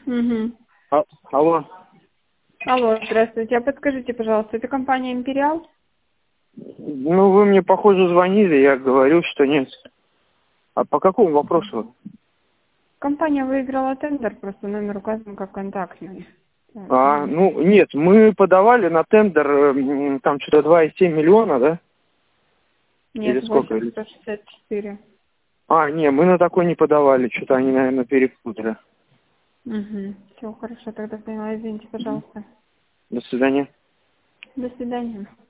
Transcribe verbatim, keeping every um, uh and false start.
Угу. А, алло. Алло, здравствуйте. А подскажите, пожалуйста, это компания «Империал»? Ну, вы мне, похоже, звонили, я говорил, что нет. А по какому вопросу? Компания выиграла тендер, просто номер указан как контактный. А, ну, нет, мы подавали на тендер, м, там что-то два и семь миллиона, да? Или Нет, сколько? восемь сто шестьдесят четыре. А, не, мы на такой не подавали, что-то они, наверное, перепутали. Угу. Все, хорошо, тогда поняла. Извините, пожалуйста. До свидания. До свидания.